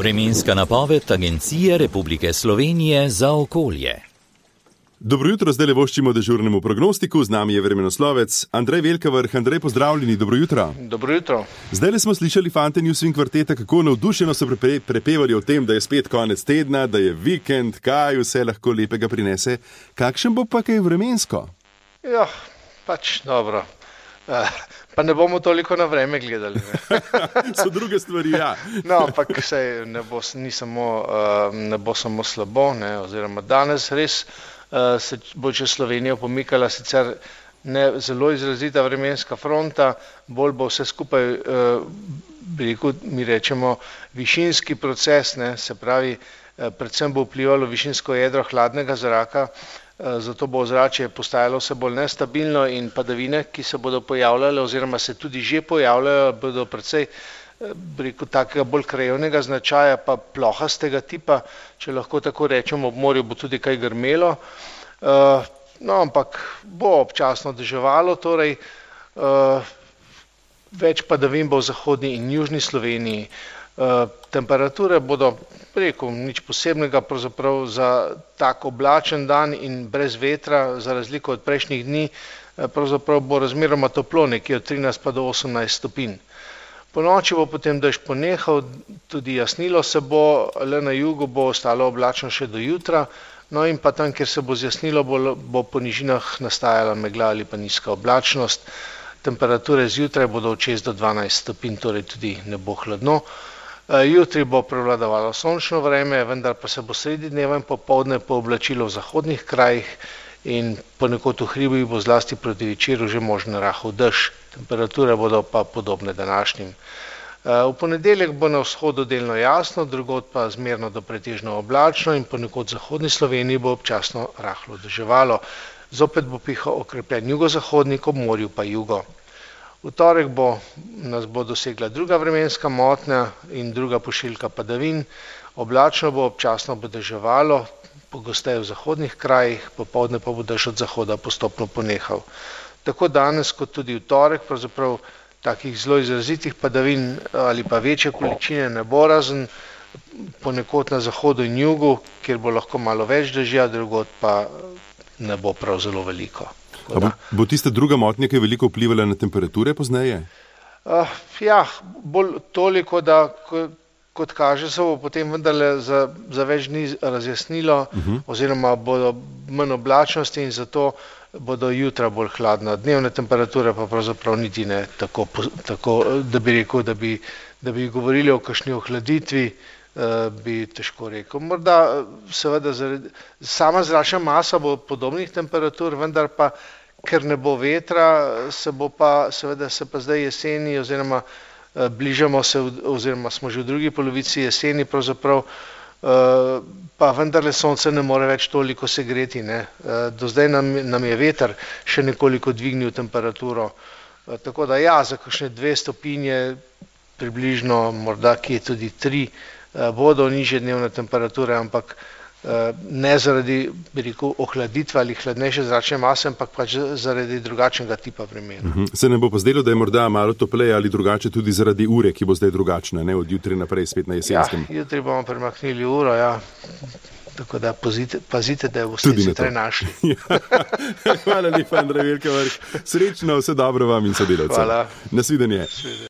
Vremenska napoved Agencije Republike Slovenije za okolje. Dobro jutro, zdaj le voščimo dežurnemu prognostiku, z nami je vremenoslovec Andrej Velkavrh. Andrej, pozdravljeni, dobro jutro. Dobro jutro. Zdaj le smo slišali Fante News in kvarteta, kako navdušeno so prepevali o tem, da je spet konec tedna, da je vikend, kaj vse lahko lepega prinese. Kakšen bo pa kaj vremensko? Ja, pač dobro. Pa ne bomo toliko na vreme gledali. So druge stvari, ja. No, ampak ne bo samo slabo, ne, oziroma danes res se bo čez Slovenijo pomikala sicer ne zelo izrazita vremenska fronta, bolj bo vse skupaj, mi rečemo, višinski proces, ne, se pravi, predvsem bo vplivalo višinsko jedro hladnega zraka, zato bo ozračje postajalo vse bolj nestabilno in padavine, ki se bodo pojavljale oziroma se tudi že pojavljajo, bodo precej takega bolj krajevnega značaja, pa plohastega tipa, če lahko tako rečemo, ob morju bo tudi kaj grmelo, no, ampak bo občasno deževalo, torej več padavin bo v zahodni in južni Sloveniji. Temperature bodo, nič posebnega pravzaprav za tak oblačen dan in brez vetra, za razliko od prejšnjih dni, pravzaprav bo razmeroma toplo, nekje od 13 pa do 18 stopinj. Po noči bo potem dež ponehal, tudi jasnilo se bo, le na jugu bo ostalo oblačno še do jutra, no in pa tam, kjer se bo zjasnilo, bo po nižinah nastajala megla ali pa nizka oblačnost. Temperature zjutraj bodo od 6 do 12 stopinj, torej tudi ne bo hladno. Jutri bo prevladovalo sončno vreme, vendar pa se bo sredi dneva in popoldne pooblačilo v zahodnih krajih in ponekod v hribih bo zlasti proti večeru že možen rahel dež. Temperature bodo pa podobne današnjim. V ponedeljek bo na vzhodu delno jasno, drugod pa zmerno do pretežno oblačno in ponekod v zahodni Sloveniji bo občasno rahlo deževalo. Zopet bo pihal okrepljen jugozahodnik, ob morju pa jugo. V torek nas bo dosegla druga vremenska motnja in druga pošiljka padavin. Oblačno bo, občasno bo deževalo, pogosteje v zahodnih krajih, popoldne pa bo dež od zahoda postopno ponehal. Tako danes kot tudi v torek, pravzaprav takih zelo izrazitih padavin ali pa večje količine ne bo, razen ponekod na zahodu in jugu, kjer bo lahko malo več dežja, drugod pa ne bo prav zelo veliko. Bo tista druga motnja, ki je veliko vplivala na temperature pozneje? Ja, bolj toliko, da kot kaže se bo potem vendarle za več dni razjasnilo, oziroma bodo manj oblačnosti in zato bodo jutra bolj hladna. Dnevne temperature pa pravzaprav niti ne tako, da bi rekel, da bi govorili o kakšni ohladitvi, bi težko rekel. Morda seveda sama zračna masa bo podobnih temperatur, vendar pa, ker ne bo vetra, se pa zdaj jeseni oziroma bližamo se oziroma smo že v drugi polovici jeseni pravzaprav, pa vendarle sonce ne more več toliko segreti, ne. Do zdaj nam je veter še nekoliko dvignil temperaturo, tako da ja, za kakšne 2 stopinje približno, morda kje tudi 3, bodo nižje dnevne temperature, ampak ne zaradi, bi rekel, ohladitve ali hladnejše zračne mase, ampak pač zaradi drugačnega tipa vremena. Se ne bo pa zdelo, da je morda malo topleje ali drugače tudi zaradi ure, ki bo zdaj drugačna, ne, od jutri naprej spet na jesenskem? Ja, jutri bomo premaknili uro, ja. Tako da pazite, da boste zjutraj našli. Hvala lepa, Andrej Velkavrh. Srečno, vse dobro vam in sodelavcem. Hvala. Nasvidenje.